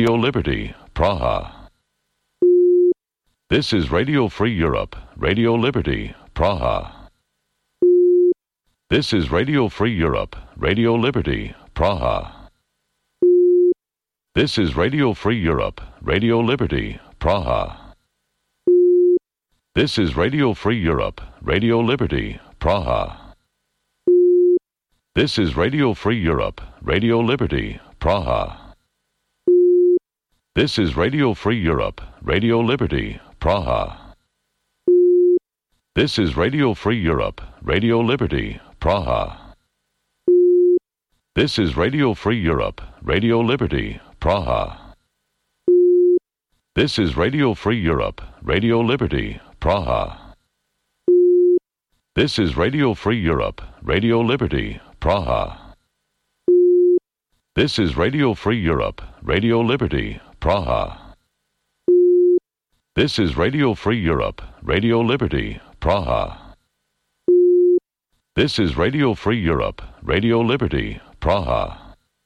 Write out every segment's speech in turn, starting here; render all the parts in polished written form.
Radio Liberty, Praha. This is Radio Free Europe, Radio Liberty, Praha. This is Radio Free Europe, Radio Liberty, Praha. This is Radio Free Europe, Radio Liberty, Praha. This is Radio Free Europe, Radio Liberty, Praha. This is Radio Free Europe, Radio Liberty, Praha. This is Radio Free Europe, Radio Liberty, Praha. This is Radio Free Europe, Radio Liberty, Praha. This is Radio Free Europe, Radio Liberty, Praha. This is Radio Free Europe, Radio Liberty, Praha. This is Radio Free Europe, Radio Liberty, Praha. This is Radio Free Europe, Radio Liberty, Praha. This is Radio Free Europe, Radio Liberty, Praha. This is Radio Free Europe, Radio Liberty, Praha.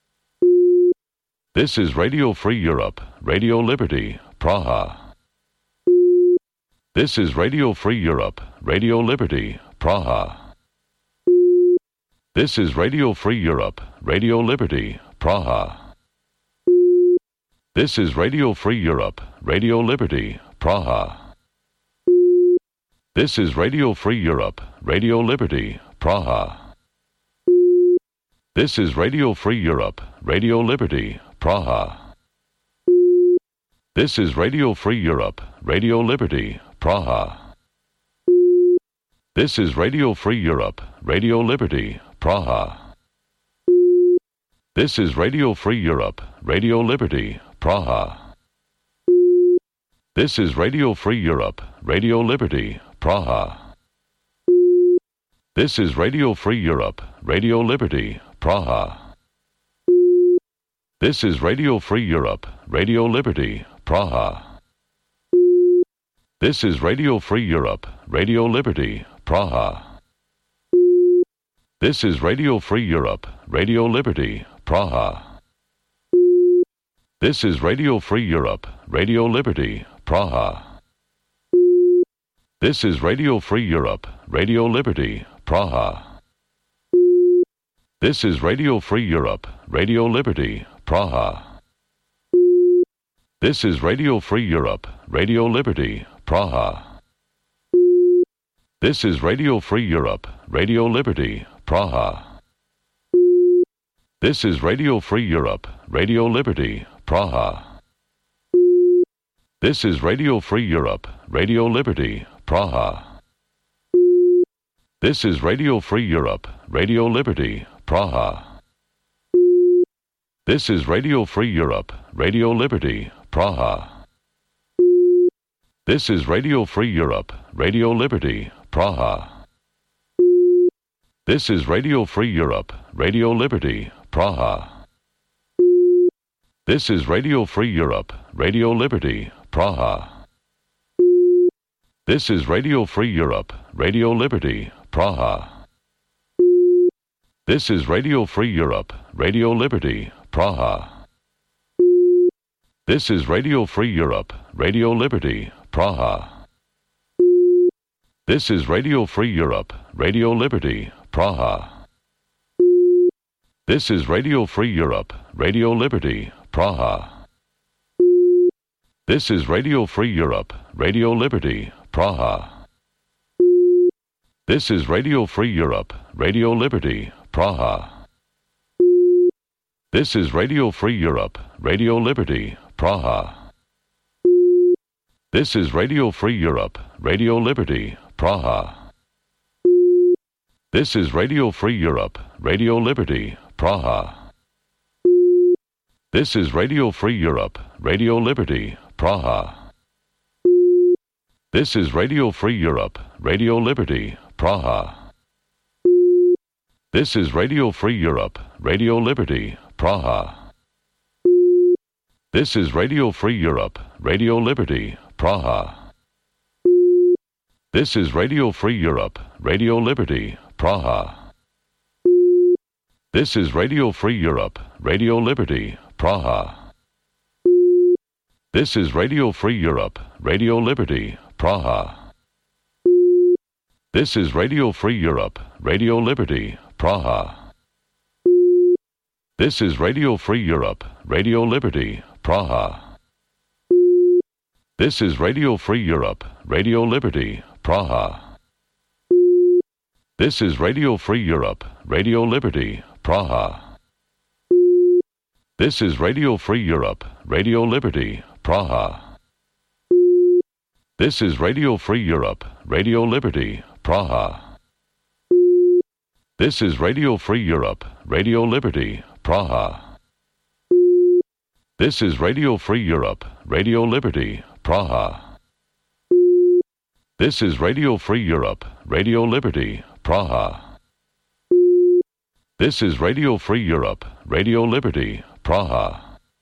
This is Radio Free Europe, Radio Liberty, Praha. This is Radio Free Europe, Radio Liberty, Praha. This is Radio Free Europe, Radio Liberty, Praha. This is Radio Free Europe, Radio Liberty, Praha. This is Radio Free Europe, Radio Liberty, Praha. This is Radio Free Europe, Radio Liberty, Praha. This is Radio Free Europe, Radio Liberty, Praha. This is Radio Free Europe, Radio Liberty, Praha. This is Radio Free Europe, Radio Liberty, Praha. This is Radio Free Europe, Radio Liberty, Praha. This is Radio Free Europe, Radio Liberty, Praha. This is Radio Free Europe, Radio Liberty, Praha. This is Radio Free Europe, Radio Liberty, Praha. This is Radio Free Europe, Radio Liberty, Praha. This is Radio Free Europe, Radio Liberty, Praha. This is Radio Free Europe, Radio Liberty, Praha. This is Radio Free Europe, Radio Liberty, Praha. This is Radio Free Europe, Radio Liberty, Praha. This is Radio Free Europe, Radio Liberty, Praha. This is Radio Free Europe, Radio Liberty, Praha. This is Radio Free Europe, Radio Liberty, Praha. This is Radio Free Europe, Radio Liberty, Praha. This is Radio Free Europe, Radio Liberty, Praha. This is Radio Free Europe, Radio Liberty, Praha. This is Radio Free Europe, Radio Liberty, Praha. This is Radio Free Europe, Radio Liberty, Praha. This is Radio Free Europe, Radio Liberty, Praha. This is Radio Free Europe, Radio Liberty, Praha. This is Radio Free Europe, Radio Liberty, Praha. This is Radio Free Europe, Radio Liberty, Praha. This is Radio Free Europe, Radio Liberty, Praha. This is Radio Free Europe, Radio Liberty, Praha. This is Radio Free Europe, Radio Liberty, Praha. This is Radio Free Europe, Radio Liberty, Praha. This is Radio Free Europe, Radio Liberty, Praha. This is Radio Free Europe, Radio Liberty, Praha. This is Radio Free Europe, Radio Liberty, Praha. This is Radio Free Europe, Radio Liberty, Praha. This is Radio Free Europe, Radio Liberty, Praha. This is Radio Free Europe, Radio Liberty, Praha. This is Radio Free Europe, Radio Liberty, Praha. This is Radio Free Europe, Radio Liberty, Praha. This is Radio Free Europe, Radio Liberty, Praha. This is Radio Free Europe, Radio Liberty, Praha. This is Radio Free Europe, Radio Liberty, Praha. This is Radio Free Europe, Radio Liberty, Praha. This is Radio Free Europe, Radio Liberty, Praha. This is Radio Free Europe, Radio Liberty, Praha. This is Radio Free Europe, Radio Liberty, Praha. This is Radio Free Europe, Radio Liberty, Praha. This is Radio Free Europe, Radio Liberty, Praha. This is Radio Free Europe, Radio Liberty, Praha. This is Radio Free Europe, Radio Liberty, Praha.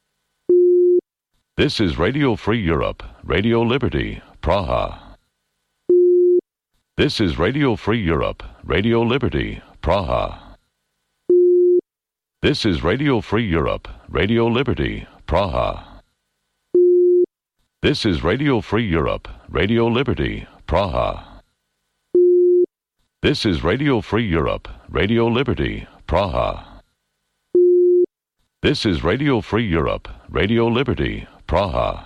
This is Radio Free Europe, Radio Liberty, Praha. This is Radio Free Europe, Radio Liberty, Praha. This is Radio Free Europe, Radio Liberty, Praha. This is Radio Free Europe, Radio Liberty, Praha. This is Radio Free Europe, Radio Liberty, Praha. This is Radio Free Europe, Radio Liberty, Praha.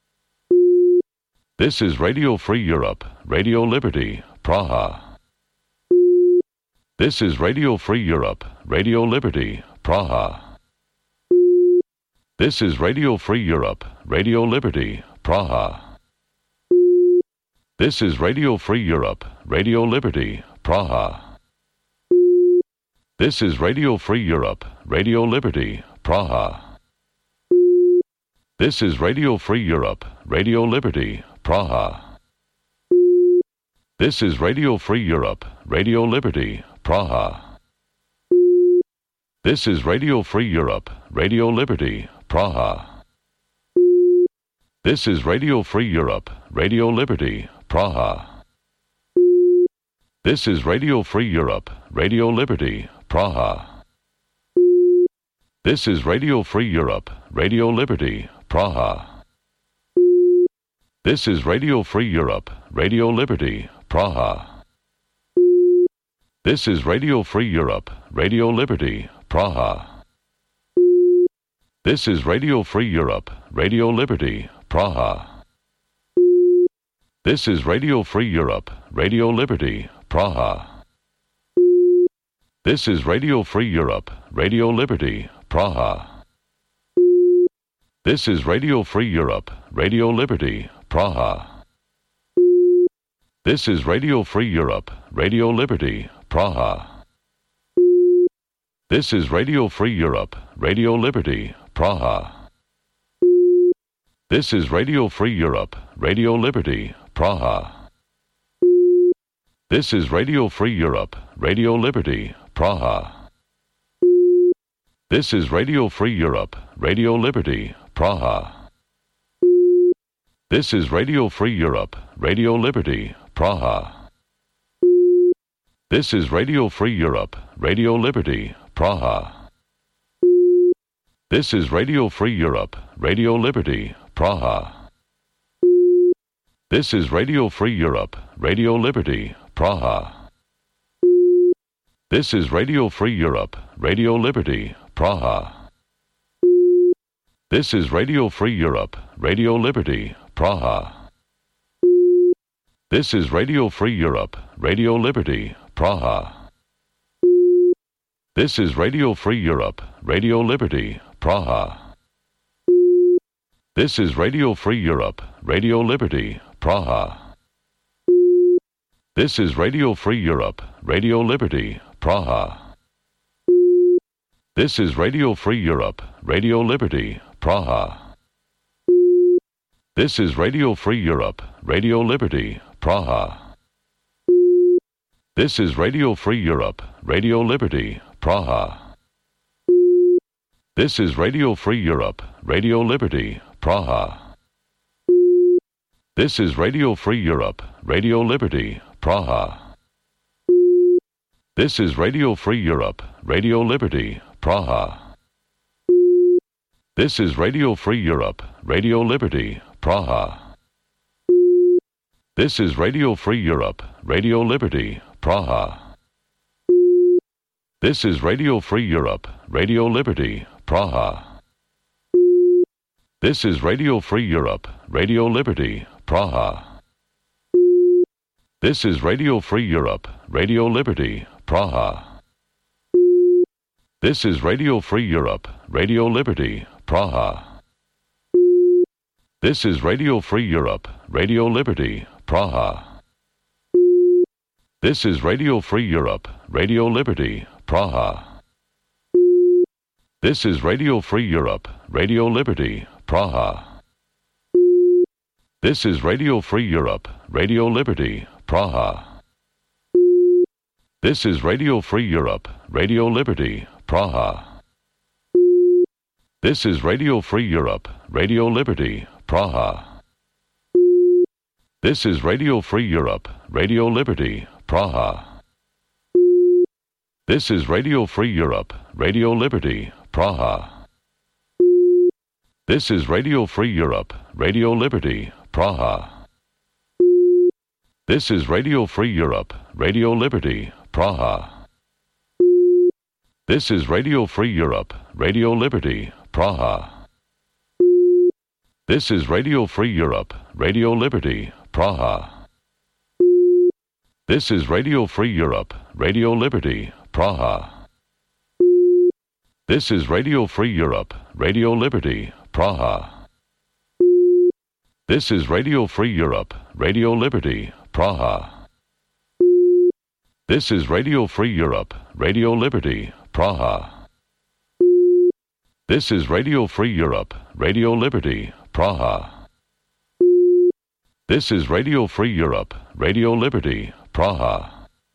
This is Radio Free Europe, Radio Liberty, Praha. This is Radio Free Europe, Radio Liberty, Praha. This is Radio Free Europe, Radio Liberty, Praha. This is Radio Free Europe, Radio Liberty, Praha. This is Radio Free Europe, Radio Liberty, Praha. This is Radio Free Europe, Radio Liberty, Praha. This is Radio Free Europe, Radio Liberty, Praha. This is Radio Free Europe, Radio Liberty, Praha. This is Radio Free Europe, Radio Liberty, Praha. This is Radio Free Europe, Radio Liberty, Praha. This is Radio Free Europe, Radio Liberty, Praha. This is Radio Free Europe, Radio Liberty, Praha. This is Radio Free Europe, Radio Liberty, Praha. This is Radio Free Europe, Radio Liberty, Praha. This is Radio Free Europe, Radio Liberty, Praha. This is Radio Free Europe, Radio Liberty, Praha. This is Radio Free Europe, Radio Liberty, Praha. This is Radio Free Europe, Radio Liberty, Praha. This is Radio Free Europe, Radio Liberty, Praha. This is Radio Free Europe, Radio Liberty, Praha. This is Radio Free Europe, Radio Liberty, Praha. This is Radio Free Europe, Radio Liberty, Praha. This is Radio Free Europe, Radio Liberty, Praha. This is Radio Free Europe, Radio Liberty, Praha. This is Radio Free Europe, Radio Liberty, Praha. This is Radio Free Europe, Radio Liberty, Praha. This is Radio Free Europe, Radio Liberty, Praha. This is Radio Free Europe, Radio Liberty, Praha. This is Radio Free Europe, Radio Liberty, Praha. This is Radio Free Europe, Radio Liberty, Praha. This is Radio Free Europe, Radio Liberty, Praha. This is Radio Free Europe, Radio Liberty, Praha. This is Radio Free Europe, Radio Liberty, Praha. This is Radio Free Europe, Radio Liberty, Praha. This is Radio Free Europe, Radio Liberty, Praha. This is Radio Free Europe, Radio Liberty, Praha. This is Radio Free Europe, Radio Liberty, Praha. This is Radio Free Europe, Radio Liberty, Praha. This is Radio Free Europe, Radio Liberty, Praha. This is Radio Free Europe, Radio Liberty, Praha. This is Radio Free Europe, Radio Liberty, Praha. This is Radio Free Europe, Radio Liberty, Praha. This is Radio Free Europe, Radio Liberty, Praha. This is Radio Free Europe, Radio Liberty, Praha. This is Radio Free Europe, Radio Liberty, Praha. This is Radio Free Europe, Radio Liberty, Praha. This is Radio Free Europe, Radio Liberty, Praha. This is Radio Free Europe, Radio Liberty, Praha. This is Radio Free Europe, Radio Liberty, Praha. This is Radio Free Europe, Radio Liberty, Praha. This is Radio Free Europe, Radio Liberty, Praha. This is Radio Free Europe, Radio Liberty, Praha. This is Radio Free Europe, Radio Liberty, Praha. This is Radio Free Europe, Radio Liberty, Praha. This is Radio Free Europe, Radio Liberty, Praha. This is Radio Free Europe, Radio Liberty, Praha. This is Radio Free Europe, Radio Liberty, Praha. This is Radio Free Europe, Radio Liberty, Praha. This is Radio Free Europe, Radio Liberty, Praha. This is Radio Free Europe, Radio Liberty, Praha. This is Radio Free Europe, Radio Liberty, Praha. This is Radio Free Europe, Radio Liberty, Praha.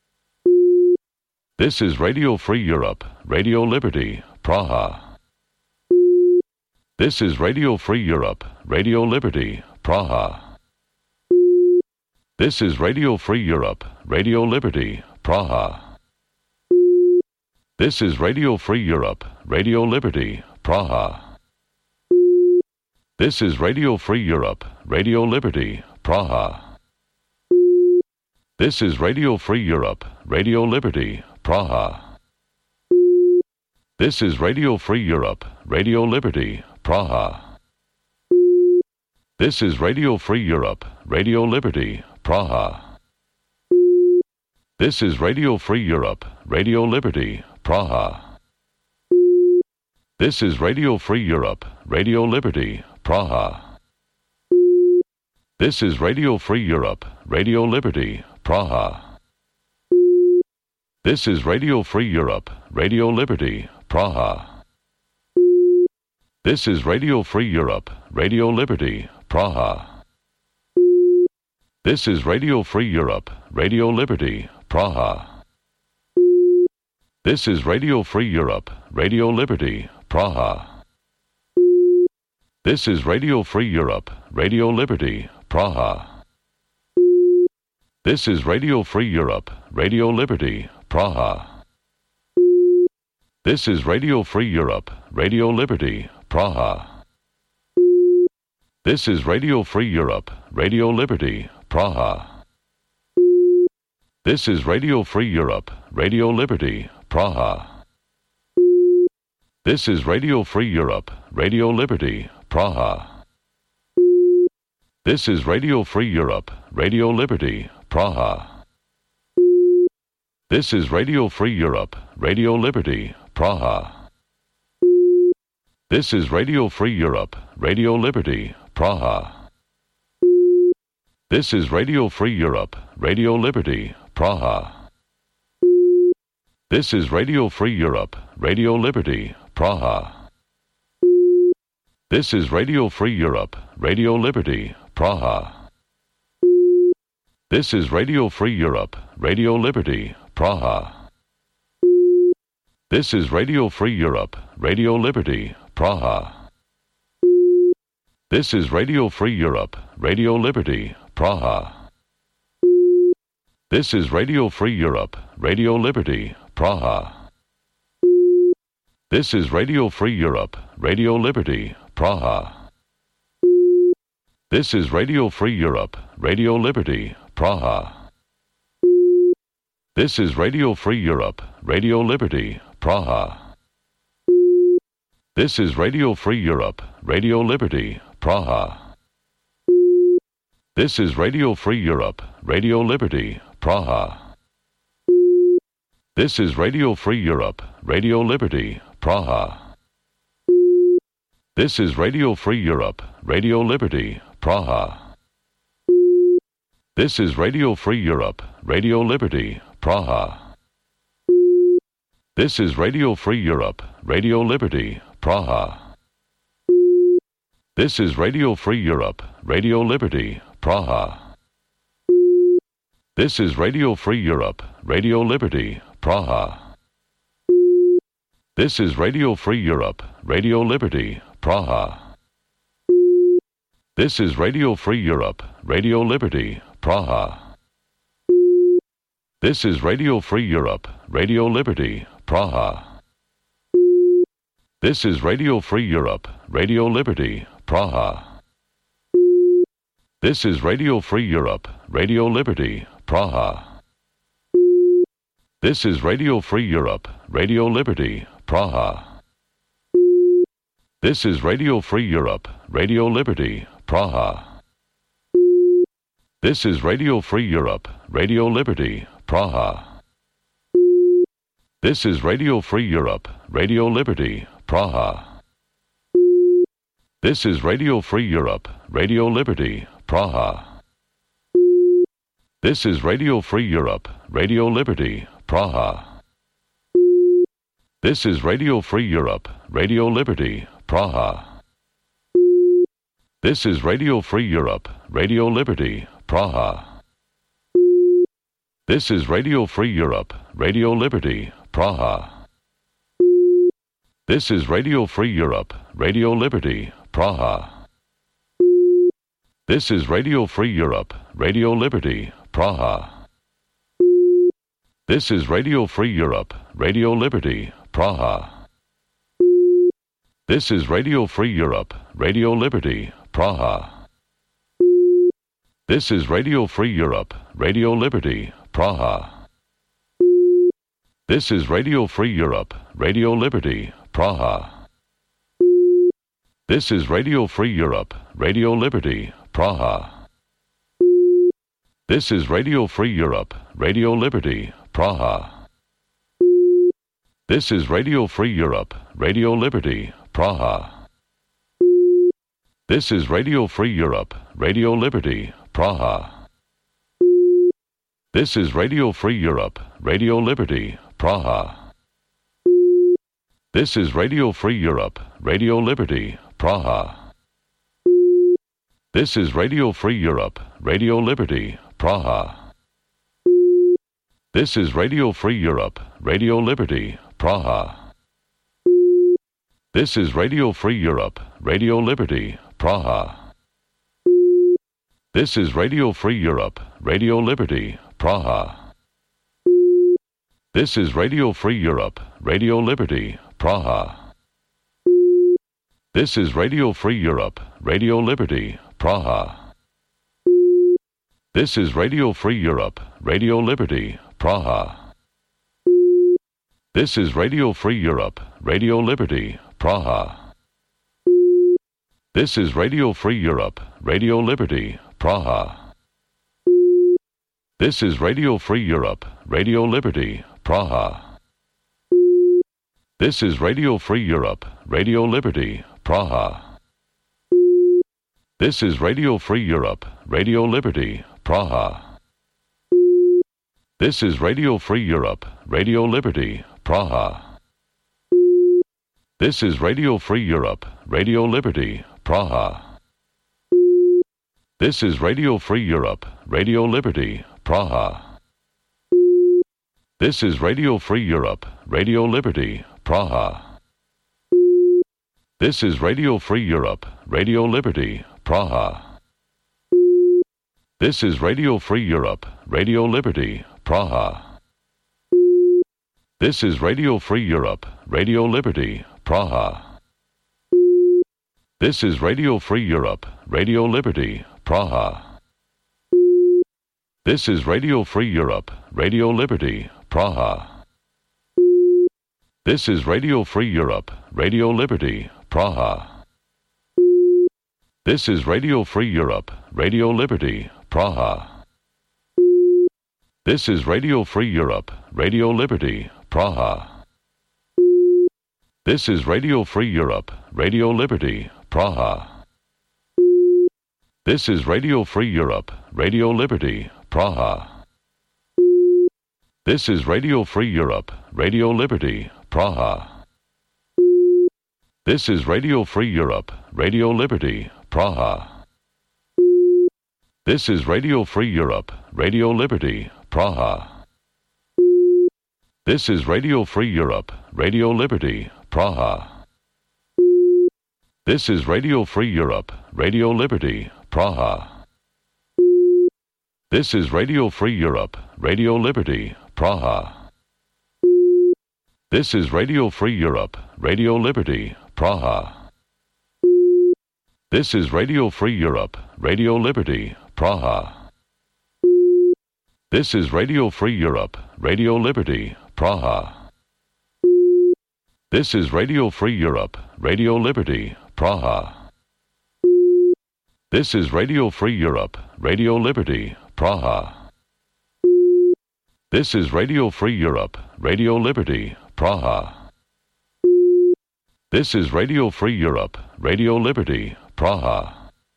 This is Radio Free Europe, Radio Liberty, Praha. This is Radio Free Europe, Radio Liberty, Praha. This is Radio Free Europe, Radio Liberty, Praha. This is Radio Free Europe, Radio Liberty, Praha. This is Radio Free Europe, Radio Liberty, Praha. This is Radio Free Europe, Radio Liberty, Praha. This is Radio Free Europe, Radio Liberty, Praha. This is Radio Free Europe, Radio Liberty, Praha. This is Radio Free Europe, Radio Liberty, Praha. This is Radio Free Europe, Radio Liberty, Praha. This is Radio Free Europe, Radio Liberty, Praha. This is Radio Free Europe, Radio Liberty, Praha. This is Radio Free Europe, Radio Liberty, Praha. This is Radio Free Europe, Radio Liberty, Praha. This is Radio Free Europe, Radio Liberty, Praha. This is Radio Free Europe, Radio Liberty, Praha. This is Radio Free Europe, Radio Liberty, Praha. This is Radio Free Europe, Radio Liberty, Praha. This is Radio Free Europe, Radio Liberty, Praha. This is Radio Free Europe, Radio Liberty, Praha. This is Radio Free Europe, Radio Liberty, Praha. This is Radio Free Europe, Radio Liberty, Praha. This is Radio Free Europe, Radio Liberty, Praha. This is Radio Free Europe, Radio Liberty, Praha. This is Radio Free Europe, Radio Liberty, Praha. This is Radio Free Europe, Radio Liberty, Praha. This is Radio Free Europe, Radio Liberty, Praha. This is Radio Free Europe, Radio Liberty, Praha. This is Radio Free Europe, Radio Liberty, Praha. This is Radio Free Europe, Radio Liberty, Praha. This is Radio Free Europe, Radio Liberty, Praha. This is Radio Free Europe, Radio Liberty, Praha. This is Radio Free Europe, Radio Liberty, Praha. This is Radio Free Europe, Radio Liberty, Praha. This is Radio Free Europe, Radio Liberty, Praha. This is Radio Free Europe, Radio Liberty, Praha. This is Radio Free Europe, Radio Liberty, Praha. This is Radio Free Europe, Radio Liberty, Praha. This is Radio Free Europe, Radio Liberty, Praha. This is Radio Free Europe, Radio Liberty, Praha. This is Radio Free Europe, Radio Liberty, Praha. This is Radio Free Europe, Radio Liberty, Praha. This is Radio Free Europe, Radio Liberty, Praha. This is Radio Free Europe, Radio Liberty, Praha. This is Radio Free Europe, Radio Liberty, Praha. This is Radio Free Europe, Radio Liberty, Praha. This is Radio Free Europe, Radio Liberty, Praha. This is Radio Free Europe, Radio Liberty, Praha. This is Radio Free Europe, Radio Liberty, Praha. This is Radio Free Europe, Radio Liberty, Praha. This is Radio Free Europe, Radio Liberty, Praha. This is Radio Free Europe, Radio Liberty, Praha. This is Radio Free Europe, Radio Liberty, Praha. This is Radio Free Europe, Radio Liberty, Praha. This is Radio Free Europe, Radio Liberty, Praha. This is Radio Free Europe, Radio Liberty, Praha. This is Radio Free Europe, Radio Liberty, Praha. This is Radio Free Europe, Radio Liberty, Praha. This is Radio Free Europe, Radio Liberty, Praha. This is Radio Free Europe, Radio Liberty, Praha. This is Radio Free Europe, Radio Liberty, Praha. This is Radio Free Europe, Radio Liberty, Praha. This is Radio Free Europe, Radio Liberty, Praha. This is Radio Free Europe, Radio Liberty, Praha. This is Radio Free Europe, Radio Liberty, Praha. This is Radio Free Europe, Radio Liberty, Praha. This is Radio Free Europe, Radio Liberty, Praha. This is Radio Free Europe, Radio Liberty, Praha. This is Radio Free Europe, Radio Liberty, Praha. This is Radio Free Europe, Radio Liberty, Praha. This is Radio Free Europe, Radio Liberty, Praha. This is Radio Free Europe, Radio Liberty, Praha. This is Radio Free Europe, Radio Liberty, Praha. This is Radio Free Europe, Radio Liberty, Praha. This is Radio Free Europe, Radio Liberty, Praha. This is Radio Free Europe, Radio Liberty, Praha. This is Radio Free Europe, Radio Liberty, Praha. This is Radio Free Europe, Radio Liberty, Praha. This is Radio Free Europe, Radio Liberty, Praha. This is Radio Free Europe, Radio Liberty, Praha. This is Radio Free Europe, Radio Liberty, Praha. This is Radio Free Europe, Radio Liberty, Praha. This is Radio Free Europe, Radio Liberty, Praha. This is Radio Free Europe, Radio Liberty, Praha. This is Radio Free Europe, Radio Liberty, Praha. This is Radio Free Europe, Radio Liberty, Praha. This is Radio Free Europe, Radio Liberty, Praha. This is Radio Free Europe, Radio Liberty, Praha. This is Radio Free Europe, Radio Liberty, Praha. This is Radio Free Europe, Radio Liberty, Praha. This is Radio Free Europe, Radio Liberty, Praha. This is Radio Free Europe, Radio Liberty, Praha. This is Radio Free Europe, Radio Liberty, Praha. This is Radio Free Europe, Radio Liberty, Praha. This is Radio Free Europe, Radio Liberty, Praha. This is Radio Free Europe, Radio Liberty, Praha. This is Radio Free Europe, Radio Liberty, Praha. This is Radio Free Europe, Radio Liberty, Praha. This is Radio Free Europe, Radio Liberty, Praha. This is Radio Free Europe, Radio Liberty, Praha. This is Radio Free Europe, Radio Liberty, Praha. This is Radio Free Europe, Radio Liberty, Praha. This is Radio Free Europe, Radio Liberty, Praha. This is Radio Free Europe, Radio Liberty, Praha. This is Radio Free Europe, Radio Liberty, Praha. This is Radio Free Europe, Radio Liberty, Praha. This is Radio Free Europe, Radio Liberty, Praha.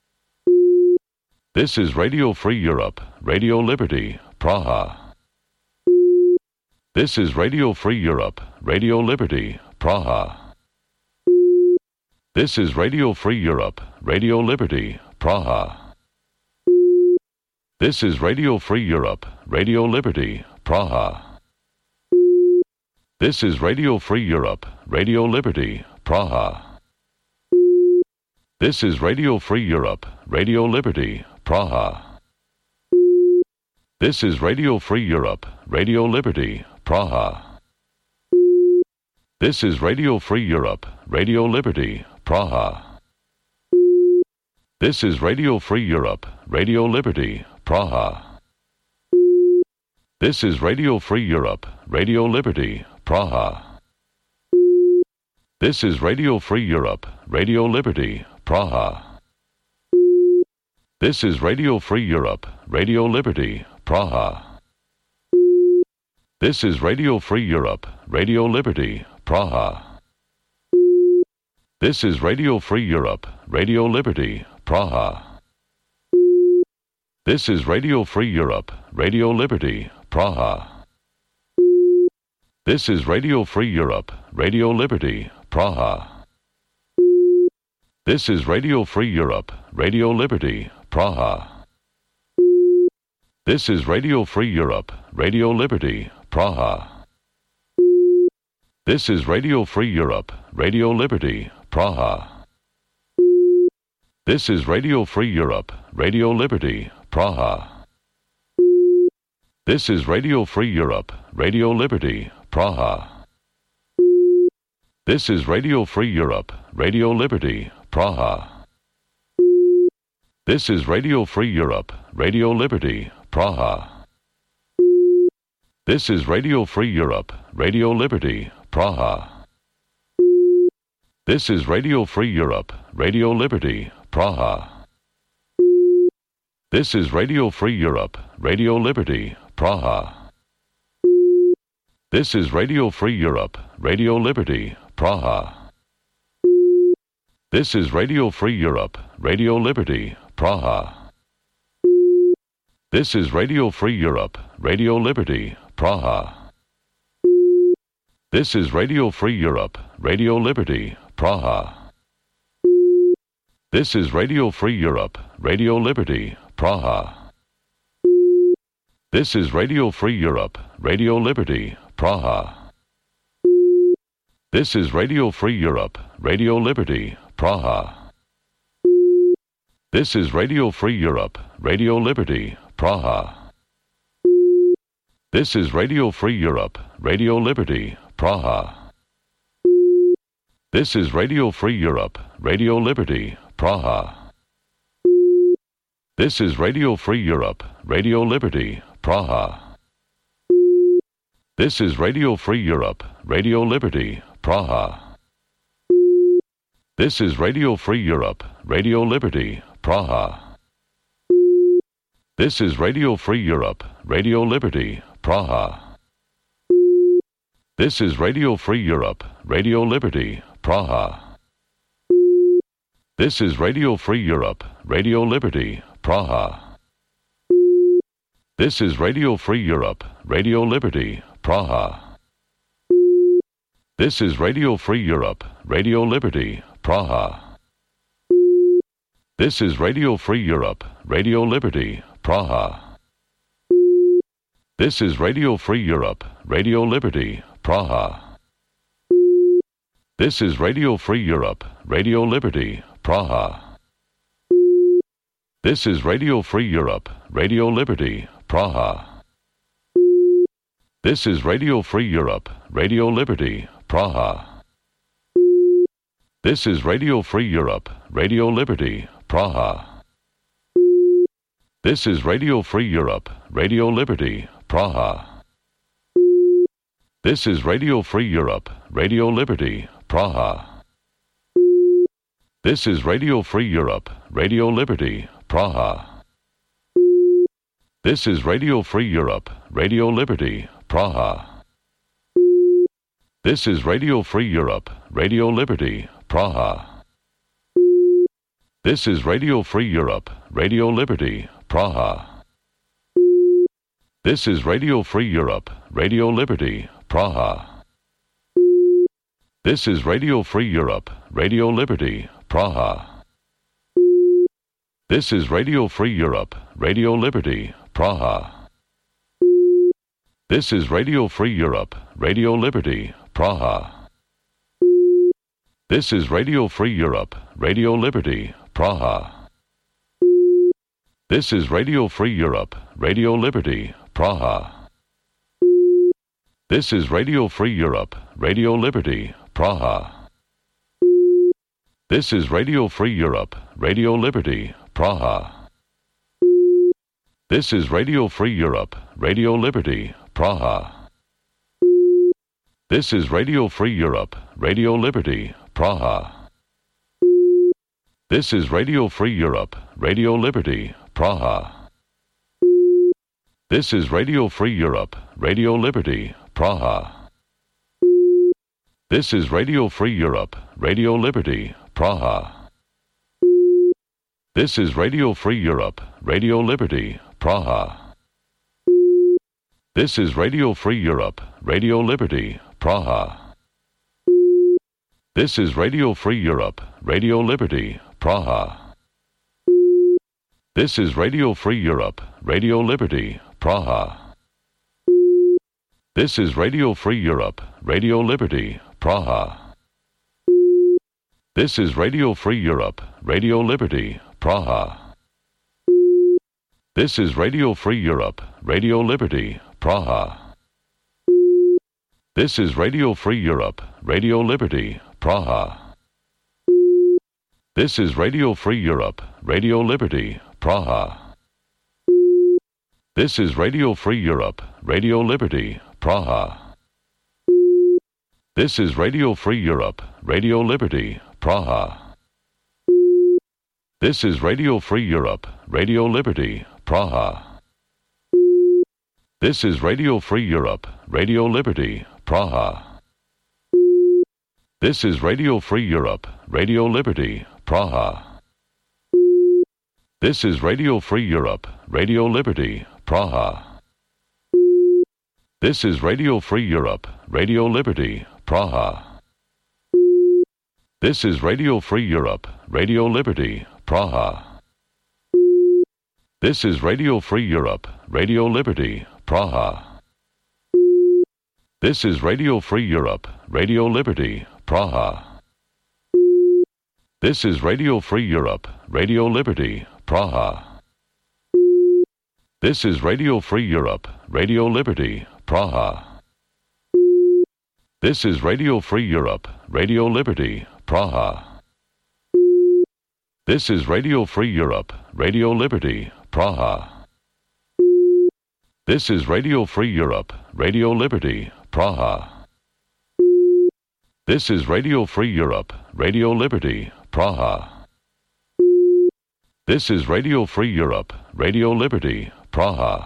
This is Radio Free Europe, Radio Liberty, Praha. This is Radio Free Europe, Radio Liberty, Praha. This is Radio Free Europe, Radio Liberty, Praha. This is Radio Free Europe, Radio Liberty, Praha. This is Radio Free Europe, Radio Liberty, Praha. This is Radio Free Europe, Radio Liberty, Praha. This is Radio Free Europe, Radio Liberty, Praha. This is Radio Free Europe, Radio Liberty, Praha. This is Radio Free Europe, Radio Liberty, Praha. This is Radio Free Europe, Radio Liberty, Praha. This is Radio Free Europe, Radio Liberty, Praha. This is Radio Free Europe, Radio Liberty, Praha. This is Radio Free Europe, Radio Liberty, Praha. This is Radio Free Europe, Radio Liberty, Praha. This is Radio Free Europe, Radio Liberty, Praha. This is Radio Free Europe, Radio Liberty, Praha. This is Radio Free Europe, Radio Liberty, Praha. This is Radio Free Europe, Radio Liberty, Praha. This is Radio Free Europe, Radio Liberty, Praha. This is Radio Free Europe, Radio Liberty, Praha. This is Radio Free Europe, Radio Liberty, Praha. This is Radio Free Europe, Radio Liberty, Praha. This is Radio Free Europe, Radio Liberty, Praha. This is Radio Free Europe, Radio Liberty, Praha. This is Radio Free Europe, Radio Liberty, Praha. This is Radio Free Europe, Radio Liberty, Praha. This is Radio Free Europe, Radio Liberty, Praha. This is Radio Free Europe, Radio Liberty, Praha. This is Radio Free Europe, Radio Liberty, Praha. This is Radio Free Europe, Radio Liberty, Praha. This is Radio Free Europe, Radio Liberty, Praha. This is Radio Free Europe, Radio Liberty, Praha. This is Radio Free Europe, Radio Liberty, Praha. This is Radio Free Europe, Radio Liberty, Praha. This is Radio Free Europe, Radio Liberty, Praha. This is Radio Free Europe, Radio Liberty, Praha. This is Radio Free Europe, Radio Liberty, Praha. This is Radio Free Europe, Radio Liberty, Praha. This is Radio Free Europe, Radio Liberty, Praha. This is Radio Free Europe, Radio Liberty, Praha. This is Radio Free Europe, Radio Liberty, Praha. This is Radio Free Europe, Radio Liberty, Praha. This is Radio Free Europe, Radio Liberty, Praha. This is Radio Free Europe, Radio Liberty, Praha. This is Radio Free Europe, Radio Liberty, Praha. This is Radio Free Europe, Radio Liberty, Praha. This is Radio Free Europe, Radio Liberty, Praha. This is Radio Free Europe, Radio Liberty, Praha. This is Radio Free Europe, Radio Liberty, Praha. This is Radio Free Europe, Radio Liberty, Praha. This is Radio Free Europe, Radio Liberty, Praha. This is Radio Free Europe, Radio Liberty, Praha. This is Radio Free Europe, Radio Liberty, Praha. This is Radio Free Europe, Radio Liberty, Praha. This is Radio Free Europe, Radio Liberty, Praha. This is Radio Free Europe, Radio Liberty, Praha. This is Radio Free Europe, Radio Liberty, Praha. This is Radio Free Europe, Radio Liberty, Praha. This is Radio Free Europe, Radio Liberty, Praha. This is Radio Free Europe, Radio Liberty, Praha. This is Radio Free Europe, Radio Liberty, Praha. This is Radio Free Europe, Radio Liberty, Praha. This is Radio Free Europe, Radio Liberty, Praha. This is Radio Free Europe, Radio Liberty, Praha. This is Radio Free Europe, Radio Liberty, Praha. This is Radio Free Europe, Radio Liberty, Praha. This is Radio Free Europe, Radio Liberty, Praha. This is Radio Free Europe, Radio Liberty, Praha. This is Radio Free Europe, Radio Liberty, Praha. This is Radio Free Europe, Radio Liberty, Praha. This is Radio Free Europe, Radio Liberty, Praha. This is Radio Free Europe, Radio Liberty, Praha. This is Radio Free Europe, Radio Liberty, Praha. This is Radio Free Europe, Radio Liberty, Praha. This is Radio Free Europe, Radio Liberty, Praha. This is Radio Free Europe, Radio Liberty, Praha. This is Radio Free Europe, Radio Liberty, Praha. This is Radio Free Europe, Radio Liberty, Praha. This is Radio Free Europe, Radio Liberty, Praha. This is Radio Free Europe, Radio Liberty, Praha. This is Radio Free Europe, Radio Liberty, Praha. This is Radio Free Europe, Radio Liberty, Praha. This is Radio Free Europe, Radio Liberty, Praha. This is Radio Free Europe, Radio Liberty, Praha. This is Radio Free Europe, Radio Liberty, Praha. This is Radio Free Europe, Radio Liberty, Praha. This is Radio Free Europe, Radio Liberty, Praha. This is Radio Free Europe, Radio Liberty, Praha. This is Radio Free Europe, Radio Liberty, Praha. This is Radio Free Europe, Radio Liberty, Praha. This is Radio Free Europe, Radio Liberty, Praha. This is Radio Free Europe, Radio Liberty, Praha. This is Radio Free Europe, Radio Liberty, Praha. This is Radio Free Europe, Radio Liberty, Praha. This is Radio Free Europe, Radio Liberty, Praha.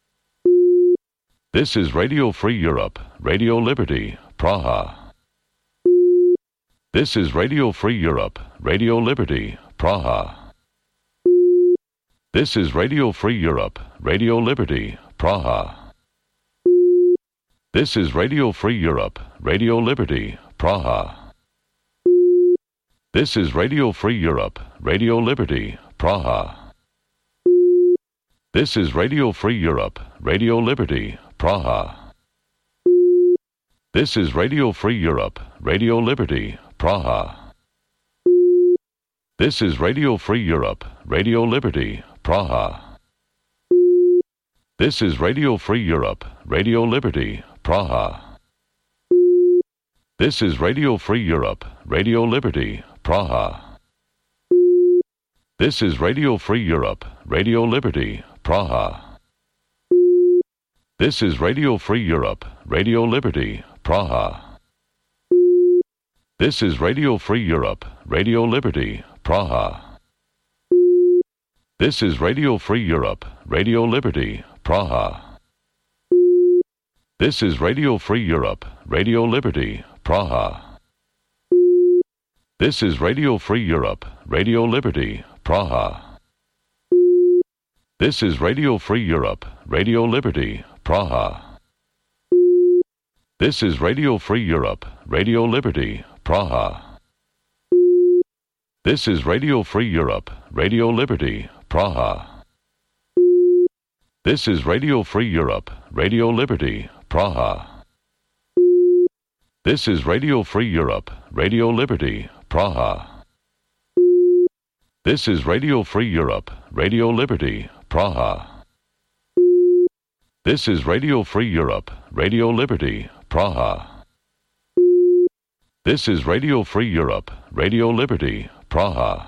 This is Radio Free Europe, Radio Liberty, Praha. This is Radio Free Europe, Radio Liberty, Praha. This is Radio Free Europe, Radio Liberty, Praha. This is Radio Free Europe, Radio Liberty, Praha. This is Radio Free Europe, Radio Liberty, Praha. This is Radio Free Europe, Radio Liberty, Praha. This is Radio Free Europe, Radio Liberty, Praha. This is Radio Free Europe, Radio Liberty, Praha. This is Radio Free Europe, Radio Liberty, Praha. This is Radio Free Europe, Radio Liberty, Praha. This is Radio Free Europe, Radio Liberty, Praha. This is Radio Free Europe, Radio Liberty, Praha. This is Radio Free Europe, Radio Liberty, Praha. This is Radio Free Europe, Radio Liberty, Praha. This is Radio Free Europe, Radio Liberty, Praha. This is Radio Free Europe, Radio Liberty, Praha. This is Radio Free Europe, Radio Liberty, Praha. This is Radio Free Europe, Radio Liberty, Praha. This is Radio Free Europe, Radio Liberty, Praha. This is Radio Free Europe, Radio Liberty, Praha. This is Radio Free Europe, Radio Liberty, Praha. This is Radio Free Europe, Radio Liberty, Praha. This is Radio Free Europe, Radio Liberty, Praha. This is Radio Free Europe, Radio Liberty, Praha.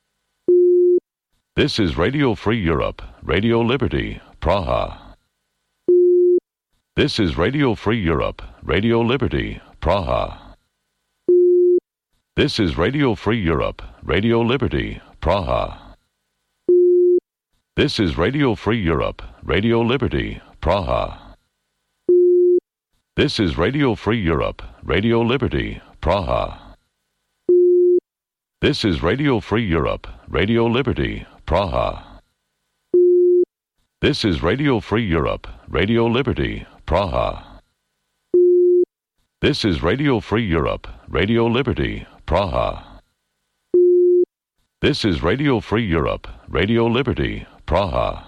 This is Radio Free Europe, Radio Liberty, Praha. This is Radio Free Europe, Radio Liberty, Praha. This is Radio Free Europe, Radio Liberty, Praha. This is Radio Free Europe, Radio Liberty, Praha. This is Radio Free Europe, Radio Liberty, Praha. This is Radio Free Europe, Radio Liberty, Praha. This is Radio Free Europe, Radio Liberty, Praha. This is Radio Free Europe, Radio Liberty, Praha. This is Radio Free Europe, Radio Liberty, Praha.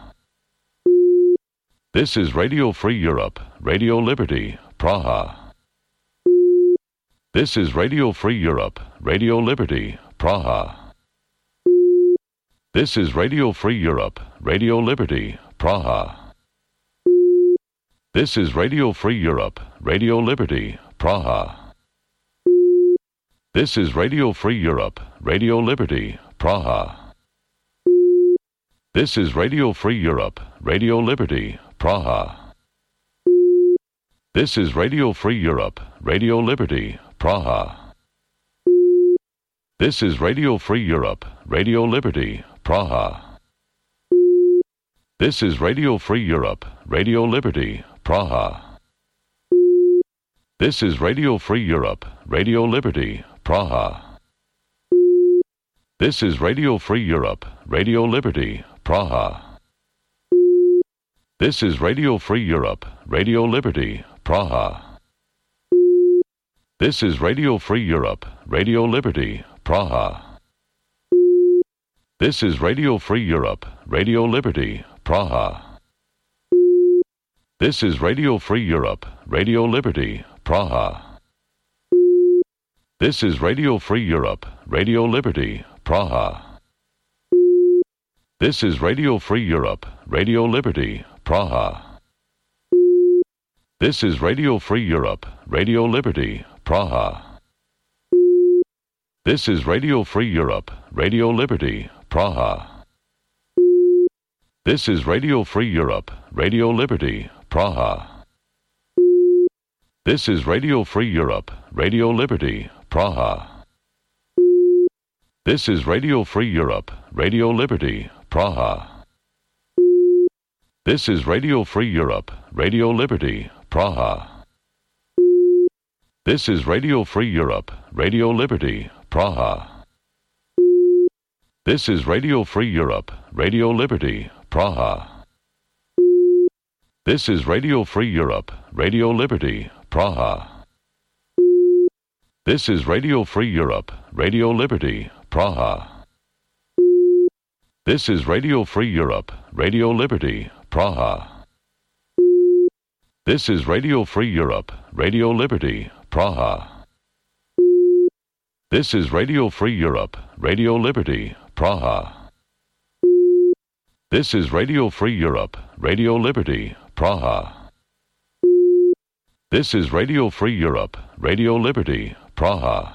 This is Radio Free Europe, Radio Liberty, Praha. This is Radio Free Europe, Radio Liberty, Praha. This is Radio Free Europe, Radio Liberty, Praha. This is Radio Free Europe, Radio Liberty, Praha. This is Radio Free Europe, Radio Liberty, Praha. This is Radio Free Europe, Radio Liberty, Praha. This is Radio Free Europe, Radio Liberty, Praha. This is Radio Free Europe, Radio Liberty, Praha. This is Radio Free Europe, Radio Liberty, Praha. This is Radio Free Europe, Radio Liberty, Praha. This is Radio Free Europe, Radio Liberty, Praha. This is Radio Free Europe, Radio Liberty, Praha. This is Radio Free Europe, Radio Liberty, Praha. This is Radio Free Europe, Radio Liberty, Praha. This is Radio Free Europe, Radio Liberty, Praha. This is Radio Free Europe, Radio Liberty, Praha. This is Radio Free Europe, Radio Liberty, Praha. This is Radio Free Europe, Radio Liberty, Praha. This is Radio Free Europe, Radio Liberty, Praha. This is Radio Free Europe, Radio Liberty, Praha. This is Radio Free Europe, Radio Liberty, Praha. This is Radio Free Europe, Radio Liberty, Praha. This is Radio Free Europe, Radio Liberty, Praha. This is Radio Free Europe, Radio Liberty, Praha. This is Radio Free Europe, Radio Liberty, Praha. This is Radio Free Europe, Radio Liberty, Praha. This is Radio Free Europe, Radio Liberty, Praha. This is Radio Free Europe, Radio Liberty, Praha. This is Radio Free Europe, Radio Liberty, Praha. This is Radio Free Europe, Radio Liberty, Praha. This is Radio Free Europe, Radio Liberty, Praha. This is Radio Free Europe, Radio Liberty, Praha.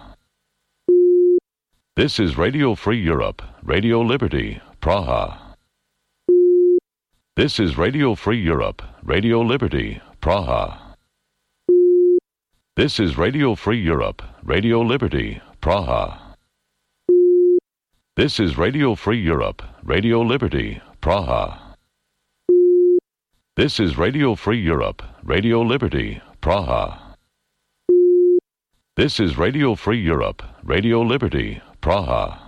This is Radio Free Europe, Radio Liberty, Praha. This is Radio Free Europe, Radio Liberty, Praha. This is Radio Free Europe, Radio Liberty, Praha. This is Radio Free Europe, Radio Liberty, Praha. This is Radio Free Europe, Radio Liberty, Praha. This is Radio Free Europe, Radio Liberty, Praha.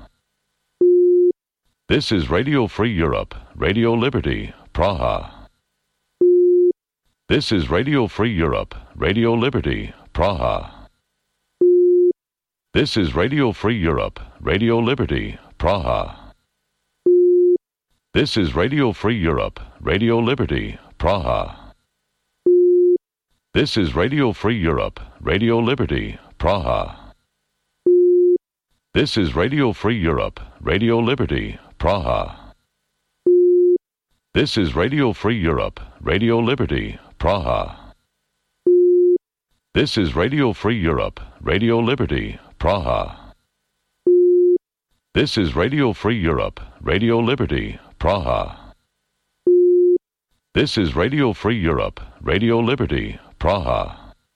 This is Radio Free Europe, Radio Liberty, Praha. This is Radio Free Europe, Radio Liberty, Praha. This is Radio Free Europe, Radio Liberty, Praha. This is Radio Free Europe, Radio Liberty, Praha. This is Radio Free Europe, Radio Liberty, Praha. This is Radio Free Europe, Radio Liberty, Praha. This is Radio Free Europe, Radio Liberty, Praha. This is Radio Free Europe, Radio Liberty, Praha. This is Radio Free Europe, Radio Liberty, Praha. This is Radio Free Europe, Radio Liberty, Praha.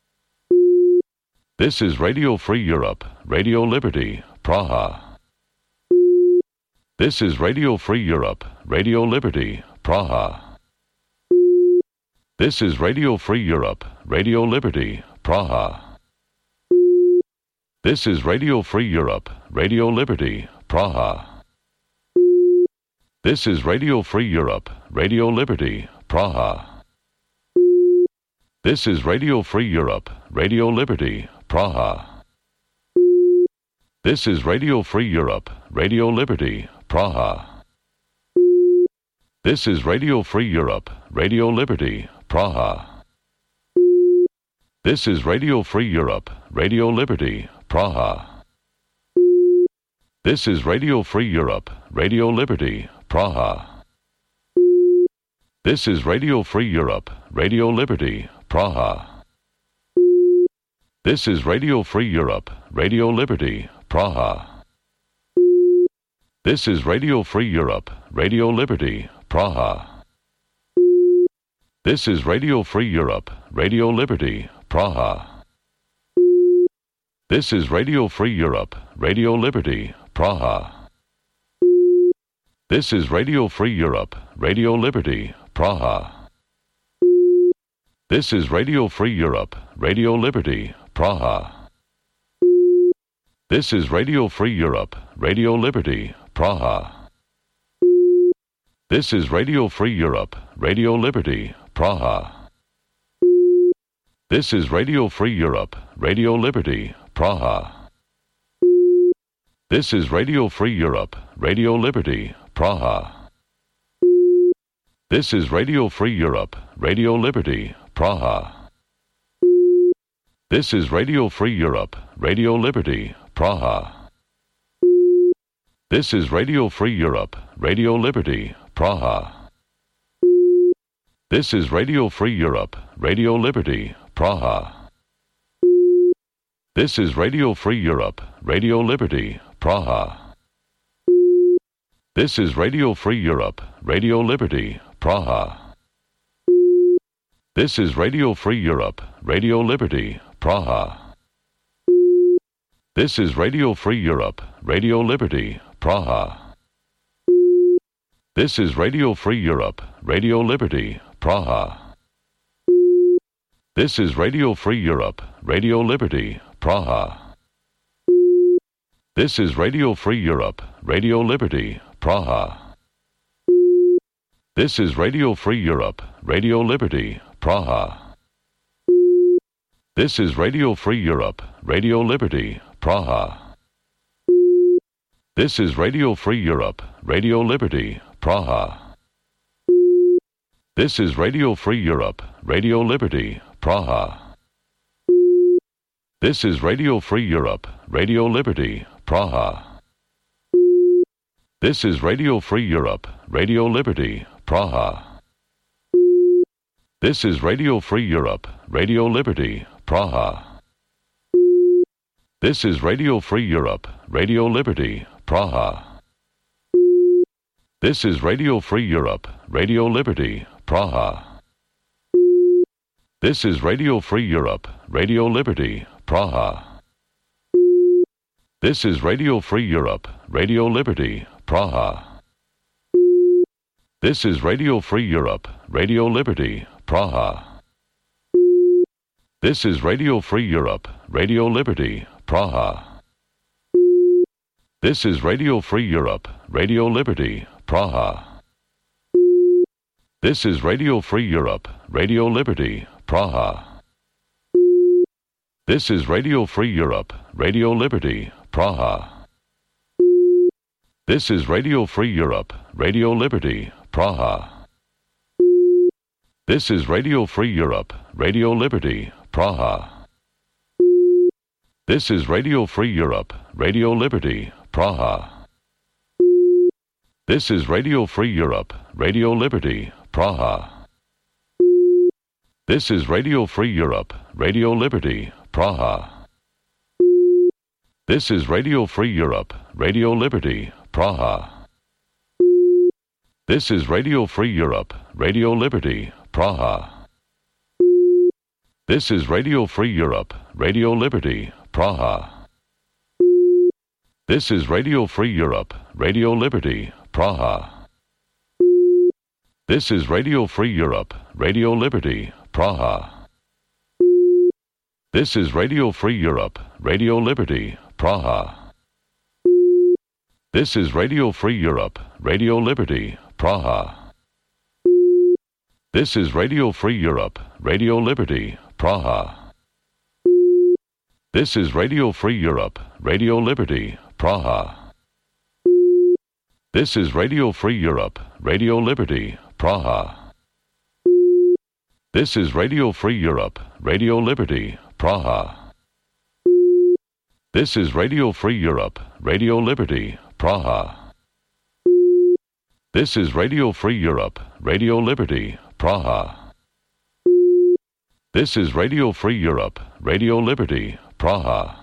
This is Radio Free Europe, Radio Liberty, Praha. This is Radio Free Europe, Radio Liberty, Praha. This is Radio Free Europe, Radio Liberty, Praha. This is Radio Free Europe, Radio Liberty, Praha. This is Radio Free Europe, Radio Liberty, Praha. This is Radio Free Europe, Radio Liberty, Praha. This is Radio Free Europe, Radio Liberty, Praha. This is Radio Free Europe, Radio Liberty, Praha. This is Radio Free Europe, Radio Liberty, Praha. This is Radio Free Europe, Radio Liberty, Praha. This is Radio Free Europe, Radio Liberty, Praha. This is Radio Free Europe, Radio Liberty, Praha. This is Radio Free Europe, Radio Liberty, Praha. This is Radio Free Europe, Radio Liberty, Praha. This is Radio Free Europe, Radio Liberty, Praha. This is Radio Free Europe, Radio Liberty, Praha. This is Radio Free Europe, Radio Liberty, Praha. This is Radio Free Europe, Radio Liberty, Praha. This is Radio Free Europe, Radio Liberty, Praha. This is Radio Free Europe, Radio Liberty, Praha. This is Radio Free Europe, Radio Liberty, Praha. This is Radio Free Europe, Radio Liberty, Praha. This is Radio Free Europe, Radio Liberty, Praha. This is Radio Free Europe, Radio Liberty, Praha. This is Radio Free Europe, Radio Liberty, Praha. This is Radio Free Europe, Radio Liberty, Praha. This is Radio Free Europe, Radio Liberty, Praha. This is Radio Free Europe, Radio Liberty, Praha. This is Radio Free Europe, Radio Liberty, Praha. This is Radio Free Europe, Radio Liberty, Praha. This is Radio Free Europe, Radio Liberty, Praha. This is Radio Free Europe, Radio Liberty, Praha. This is Radio Free Europe, Radio Liberty, Praha. This is Radio Free Europe, Radio Liberty, Praha. This is Radio Free Europe, Radio Liberty, Praha. This is Radio Free Europe, Radio Liberty, Praha. This is Radio Free Europe, Radio Liberty, Praha. This is Radio Free Europe, Radio Liberty, Praha. This is Radio Free Europe, Radio Liberty, Praha. This is Radio Free Europe, Radio Liberty, Praha. This is Radio Free Europe, Radio Liberty, Praha. This is Radio Free Europe, Radio Liberty, Praha. This is Radio Free Europe, Radio Liberty, Praha. This is Radio Free Europe, Radio Liberty, Praha. This is Radio Free Europe, Radio Liberty, Praha. This is Radio Free Europe, Radio Liberty, Praha. This is Radio Free Europe, Radio Liberty, Praha. This is Radio Free Europe, Radio Liberty, Praha. This is Radio Free Europe, Radio Liberty, Praha. This is Radio Free Europe, Radio Liberty, Praha. This is Radio Free Europe, Radio Liberty, Praha. This is Radio Free Europe, Radio Liberty, Praha. This is Radio Free Europe, Radio Liberty, Praha. This is Radio Free Europe, Radio Liberty, Praha. This is Radio Free Europe, Radio Liberty, Praha. This is Radio Free Europe, Radio Liberty, Praha. This is Radio Free Europe, Radio Liberty, Praha. This is Radio Free Europe, Radio Liberty, Praha. This is Radio Free Europe, Radio Liberty, Praha. This is Radio Free Europe, Radio Liberty, Praha. This is Radio Free Europe, Radio Liberty, Praha. This is Radio Free Europe, Radio Liberty, Praha. This is Radio Free Europe, Radio Liberty, Praha. This is Radio Free Europe, Radio Liberty, Praha. This is Radio Free Europe, Radio Liberty, Praha. This is Radio Free Europe, Radio Liberty, Praha. This is Radio Free Europe, Radio Liberty, Praha.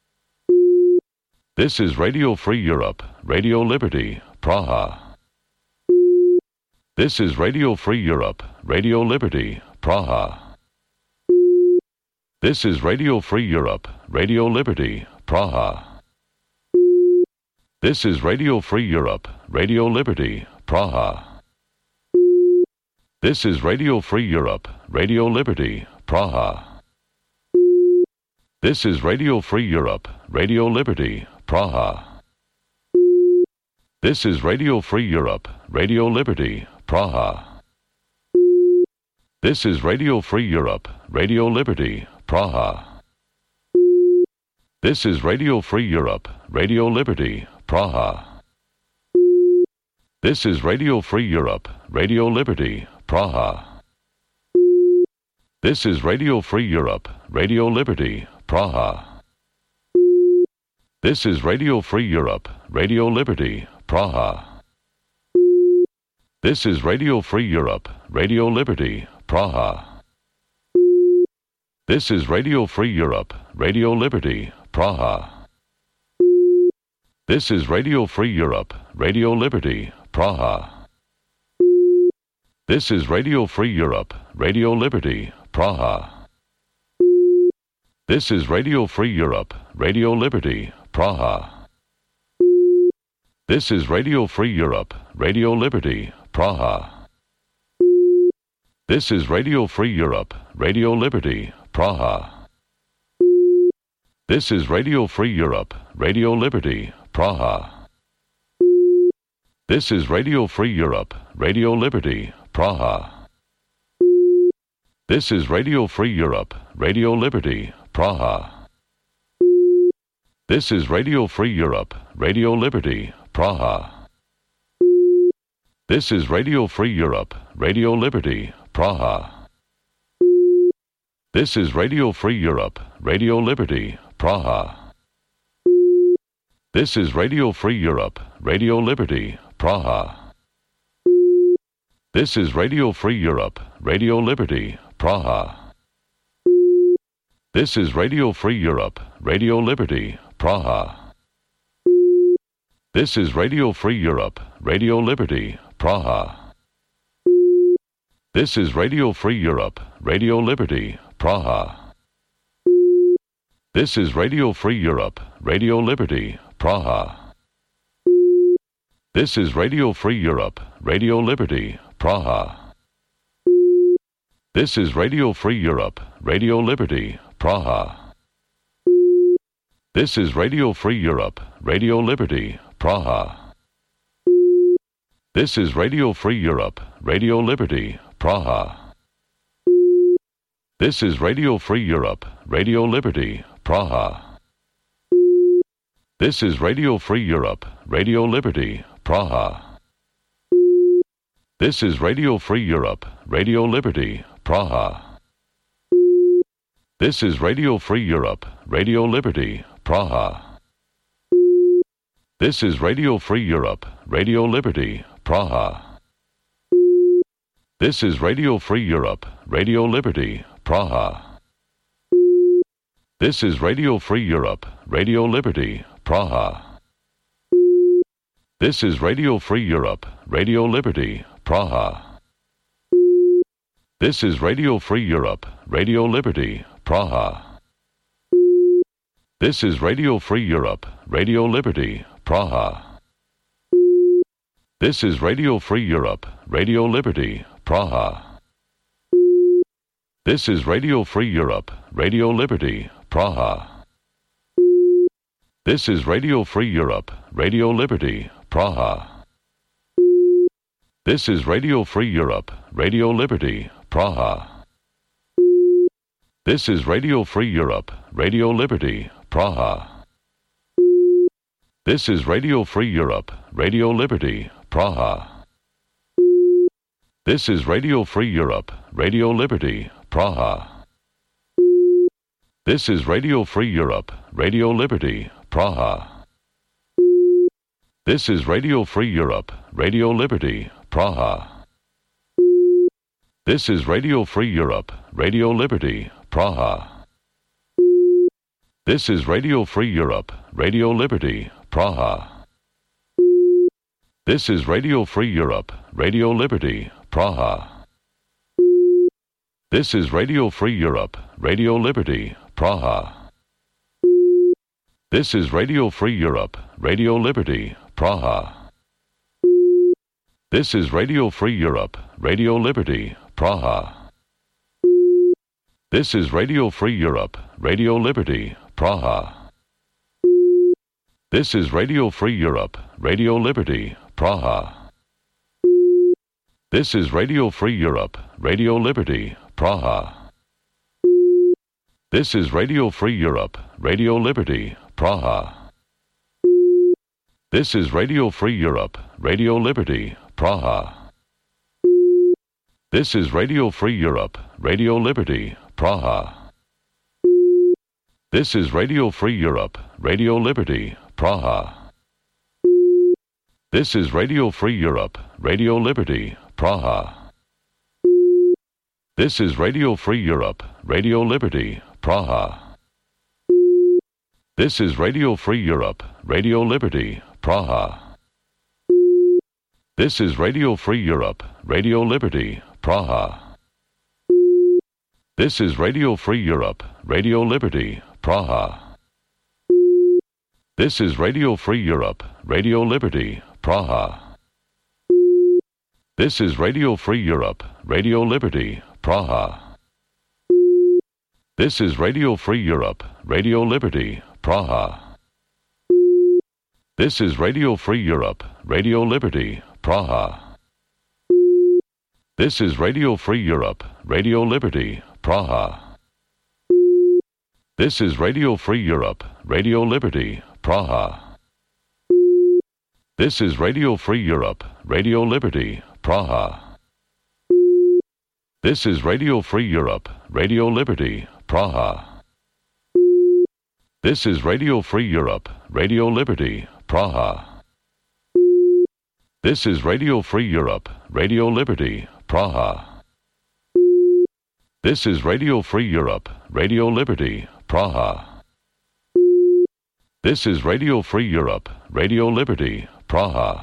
This is Radio Free Europe, Radio Liberty, Praha. This is Radio Free Europe, Radio Liberty, Praha. This is Radio Free Europe, Radio Liberty, Praha. This is Radio Free Europe, Radio Liberty, Praha. This is Radio Free Europe, Radio Liberty, Praha. This is Radio Free Europe, Radio Liberty, Praha. This is Radio Free Europe, Radio Liberty, Praha. This is Radio Free Europe, Radio Liberty, Praha. This is Radio Free Europe, Radio Liberty, Praha. This is Radio Free Europe, Radio Liberty, Praha. This is Radio Free Europe, Radio Liberty, Praha. This is Radio Free Europe, Radio Liberty, Praha. This is Radio Free Europe, Radio Liberty, Praha. This is Radio Free Europe, Radio Liberty, Praha. This is Radio Free Europe, Radio Liberty, Praha. This is Radio Free Europe, Radio Liberty, Praha. This is Radio Free Europe, Radio Liberty, Praha. This is Radio Free Europe, Radio Liberty, Praha. This is Radio Free Europe, Radio Liberty, Praha. This is Radio Free Europe, Radio Liberty, Praha. This is Radio Free Europe, Radio Liberty, Praha. This is Radio Free Europe, Radio Liberty, Praha. This is Radio Free Europe, Radio Liberty, Praha. This is Radio Free Europe, Radio Liberty, Praha. This is Radio Free Europe, Radio Liberty, Praha. This is Radio Free Europe, Radio Liberty, Praha. This is Radio Free Europe, Radio Liberty, Praha. This is Radio Free Europe, Radio Liberty, Praha. This is Radio Free Europe, Radio Liberty, Praha. This is Radio Free Europe, Radio Liberty, Praha. This is Radio Free Europe, Radio Liberty, Praha. This is Radio Free Europe, Radio Liberty, Praha. This is Radio Free Europe, Radio Liberty, Praha. This is Radio Free Europe, Radio Liberty, Praha. This is Radio Free Europe, Radio Liberty, Praha. This is Radio Free Europe, Radio Liberty, Praha. This is Radio Free Europe, Radio Liberty, Praha. This is Radio Free Europe, Radio Liberty, Praha. This is Radio Free Europe, Radio Liberty, Praha. This is Radio Free Europe, Radio Liberty, Praha. This is Radio Free Europe, Radio Liberty, Praha. This is Radio Free Europe, Radio Liberty, Praha. This is Radio Free Europe, Radio Liberty, Praha. This is Radio Free Europe, Radio Liberty, Praha. This is Radio Free Europe, Radio Liberty, Praha. This is Radio Free Europe, Radio Liberty, Praha. This is Radio Free Europe, Radio Liberty, Praha. This is Radio Free Europe, Radio Liberty, Praha. This is Radio Free Europe, Radio Liberty, Praha. This is Radio Free Europe, Radio Liberty, Praha. This is Radio Free Europe, Radio Liberty, Praha. This is Radio Free Europe, Radio Liberty, Praha. This is Radio Free Europe, Radio Liberty, Praha. This is Radio Free Europe, Radio Liberty, Praha. This is Radio Free Europe, Radio Liberty, Praha. This is Radio Free Europe, Radio Liberty, Praha. This is Radio Free Europe, Radio Liberty, Praha. This is Radio Free Europe, Radio Liberty, Praha. This is Radio Free Europe, Radio Liberty, Praha. This is Radio Free Europe, Radio Liberty, Praha. This is Radio Free Europe, Radio Liberty, Praha. This is Radio Free Europe, Radio Liberty, Praha. This is Radio Free Europe, Radio Liberty, Praha. This is Radio Free Europe, Radio Liberty, Praha. This is Radio Free Europe, Radio Liberty, Praha. This is Radio Free Europe, Radio Liberty, Praha. This is Radio Free Europe, Radio Liberty, Praha. This is Radio Free Europe, Radio Liberty, Praha. This is Radio Free Europe, Radio Liberty, Praha. This is Radio Free Europe, Radio Liberty, Praha. This is Radio Free Europe, Radio Liberty, Praha. This is Radio Free Europe, Radio Liberty, Praha. This is Radio Free Europe, Radio Liberty, Praha. This is Radio Free Europe, Radio Liberty, Praha. This is Radio Free Europe, Radio Liberty, Praha. This is Radio Free Europe, Radio Liberty, Praha. This is Radio Free Europe, Radio Liberty, Praha. This is Radio Free Europe, Radio Liberty, Praha. This is Radio Free Europe, Radio Liberty, Praha. This is Radio Free Europe, Radio Liberty, Praha. This is Radio Free Europe, Radio Liberty, Praha. This is Radio Free Europe, Radio Liberty, Praha. This is Radio Free Europe, Radio Liberty, Praha. This is Radio Free Europe, Radio Liberty, Praha.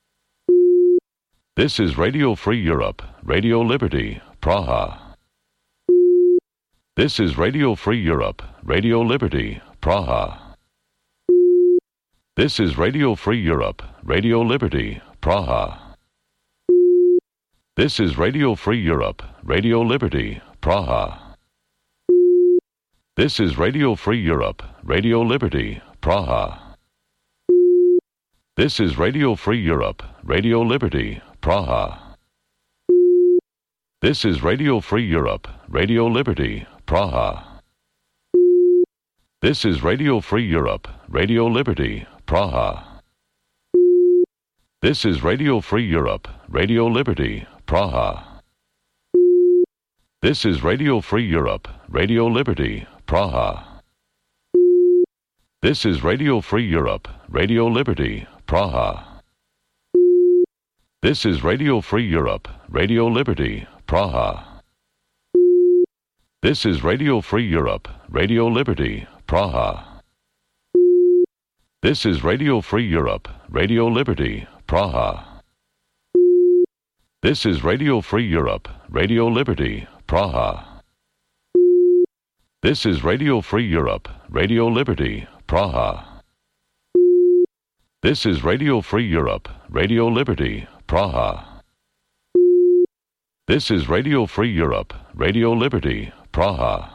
This is Radio Free Europe, Radio Liberty, Praha. This is Radio Free Europe, Radio Liberty, Praha. This is Radio Free Europe, Radio Liberty, Praha. This is Radio Free Europe, Radio Liberty, Praha. This is Radio Free Europe, Radio Liberty, Praha. This is Radio Free Europe, Radio Liberty, Praha. This is Radio Free Europe, Radio Liberty, Praha. This is Radio Free Europe, Radio Liberty, Praha. This is Radio Free Europe, Radio Liberty, Praha. This is Radio Free Europe, Radio Liberty, Praha. This is Radio Free Europe, Radio Liberty, Praha. This is Radio Free Europe, Radio Liberty, Praha. This is Radio Free Europe, Radio Liberty, Praha. This is Radio Free Europe, Radio Liberty, Praha. This is Radio Free Europe, Radio Liberty, Praha. This is Radio Free Europe, Radio Liberty, Praha. This is Radio Free Europe, Radio Liberty, Praha. This is Radio Free Europe, Radio Liberty, Praha.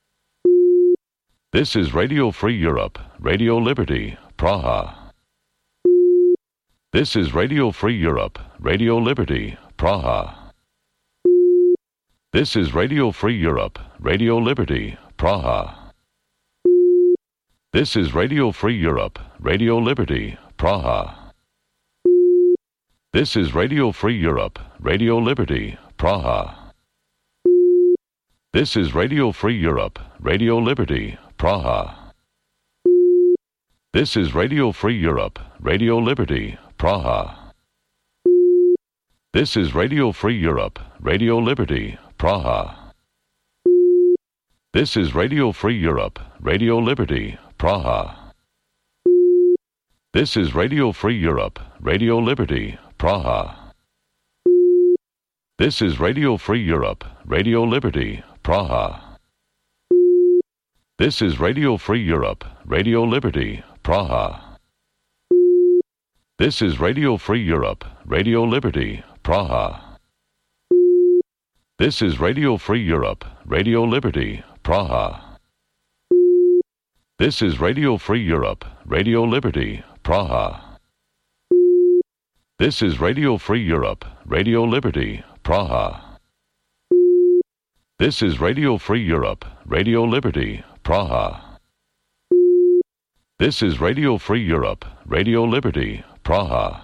This is Radio Free Europe, Radio Liberty, Praha. This is Radio Free Europe, Radio Liberty, Praha. This is Radio Free Europe, Radio Liberty, Praha. This is Radio Free Europe, Radio Liberty, Praha. This is Radio Free Europe, Radio Liberty, Praha. This is Radio Free Europe, Radio Liberty, Praha. This is Radio Free Europe, Radio Liberty, Praha. This is Radio Free Europe, Radio Liberty, Praha. This is Radio Free Europe, Radio Liberty, Praha. This is Radio Free Europe, Radio Liberty, Praha. This is Radio Free Europe, Radio Liberty, Praha. This is Radio Free Europe, Radio Liberty, Praha. This is Radio Free Europe, Radio Liberty, Praha. This is Radio Free Europe, Radio Liberty, Praha. This is Radio Free Europe, Radio Liberty, Praha. This is Radio Free Europe, Radio Liberty, Praha. This is Radio Free Europe, Radio Liberty, Praha. This is Radio Free Europe, Radio Liberty, Praha.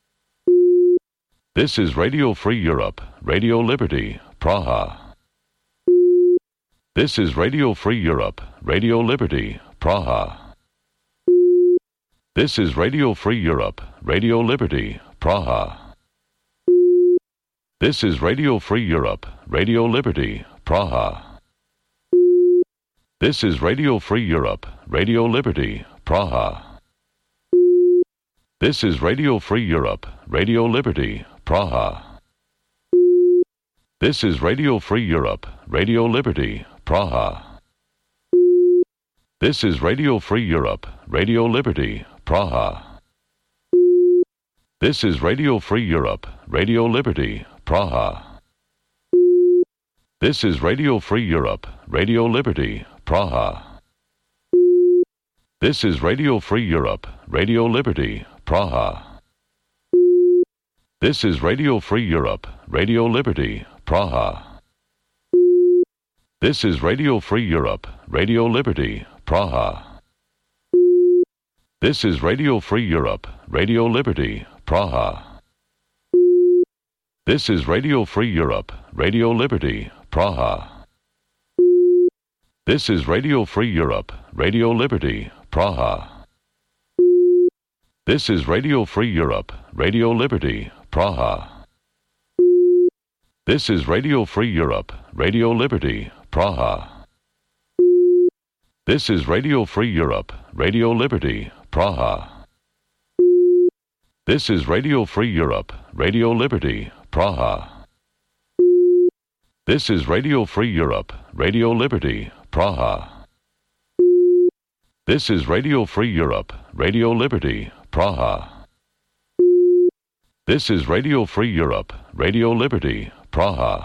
This is Radio Free Europe, Radio Liberty, Praha. This is Radio Free Europe, Radio Liberty, Praha. This is Radio Free Europe, Radio Liberty, Praha. This is Radio Free Europe, Radio Liberty, Praha. This is Radio Free Europe, Radio Liberty, Praha. This is Radio Free Europe, Radio Liberty, Praha. This is Radio Free Europe, Radio Liberty, Praha. This is Radio Free Europe, Radio Liberty, Praha. This is Radio Free Europe, Radio Liberty, Praha. This is Radio Free Europe, Radio Liberty, Praha. This is Radio Free Europe, Radio Liberty, Praha. This is Radio Free Europe, Radio Liberty, Praha. This is Radio Free Europe, Radio Liberty, Praha. This is Radio Free Europe, Radio Liberty, Praha. This is Radio Free Europe, Radio Liberty, Praha. This is Radio Free Europe, Radio Liberty, Praha. This is Radio Free Europe, Radio Liberty, Praha. This is Radio Free Europe, Radio Liberty, Praha. This is Radio Free Europe, Radio Liberty, Praha. This is Radio Free Europe, Radio Liberty, Praha. This is Radio Free Europe, Radio Liberty, Praha. This is Radio Free Europe, Radio Liberty, Praha. This is Radio Free Europe, Radio Liberty, Praha.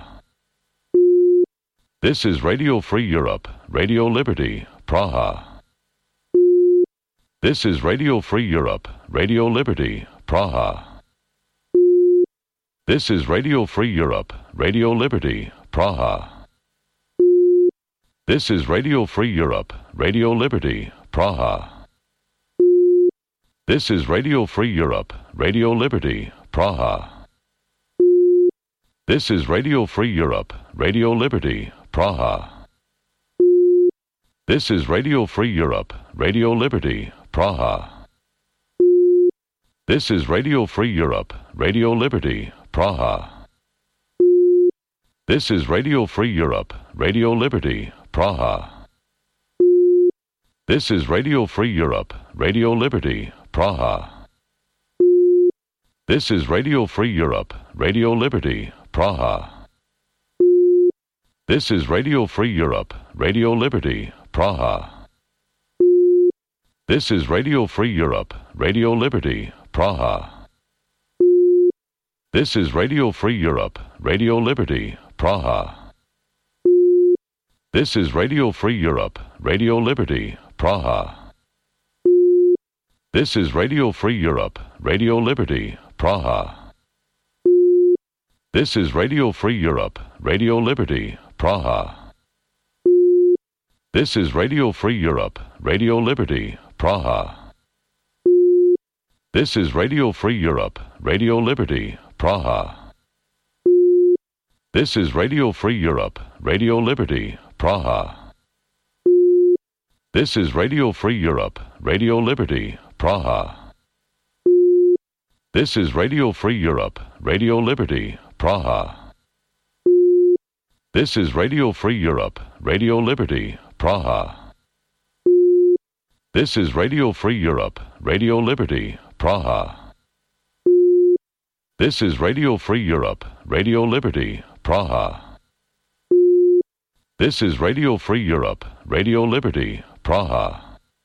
This is Radio Free Europe, Radio Liberty, Praha. This is Radio Free Europe, Radio Liberty, Praha. This is Radio Free Europe, Radio Liberty, Praha. This is Radio Free Europe, Radio Liberty, Praha. This is Radio Free Europe, Radio Liberty, Praha. This is Radio Free Europe, Radio Liberty, Praha. This is Radio Free Europe, Radio Liberty, Praha. This is Radio Free Europe, Radio Liberty, Praha. This is Radio Free Europe, Radio Liberty, Praha. This is Radio Free Europe, Radio Liberty, Praha. This is Radio Free Europe, Radio Liberty, Praha. This is Radio Free Europe, Radio Liberty, Praha. This is Radio Free Europe, Radio Liberty, Praha. This is Radio Free Europe, Radio Liberty, Praha. This is Radio Free Europe, Radio Liberty, Praha. This is Radio Free Europe, Radio Liberty, Praha. This is Radio Free Europe, Radio Liberty, Praha. This is Radio Free Europe, Radio Liberty, Praha. This is Radio Free Europe, Radio Liberty, Praha. This is Radio Free Europe, Radio Liberty, Praha. This is Radio Free Europe, Radio Liberty, Praha. This is Radio Free Europe, Radio Liberty, Praha. This is Radio Free Europe, Radio Liberty, Praha. This is Radio Free Europe, Radio Liberty, Praha. This is Radio Free Europe, Radio Liberty, Praha. This is Radio Free Europe, Radio Liberty, Praha.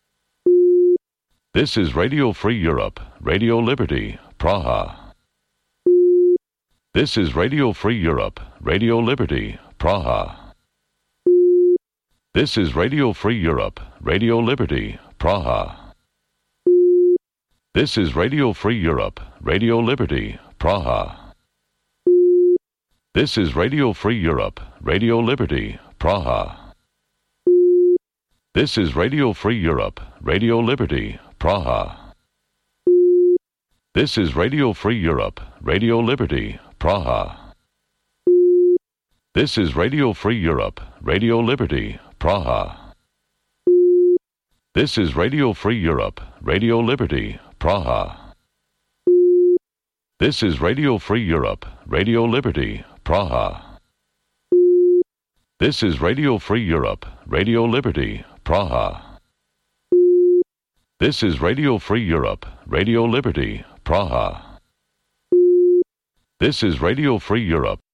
This is Radio Free Europe, Radio Liberty, Praha. This is Radio Free Europe, Radio Liberty, Praha. This is Radio Free Europe, Radio Liberty, Praha. This is Radio Free Europe, Radio Liberty, Praha. This is Radio Free Europe, Radio Liberty, Praha. This is Radio Free Europe, Radio Liberty, Praha. This is Radio Free Europe, Radio Liberty, Praha. This is Radio Free Europe, Radio Liberty, Praha. This is Radio Free Europe, Radio Liberty, Praha. This is Radio Free Europe, Radio Liberty, Praha. This is Radio Free Europe, Radio Liberty, Praha. This is Radio Free Europe, Radio Liberty, Praha. This is Radio Free Europe,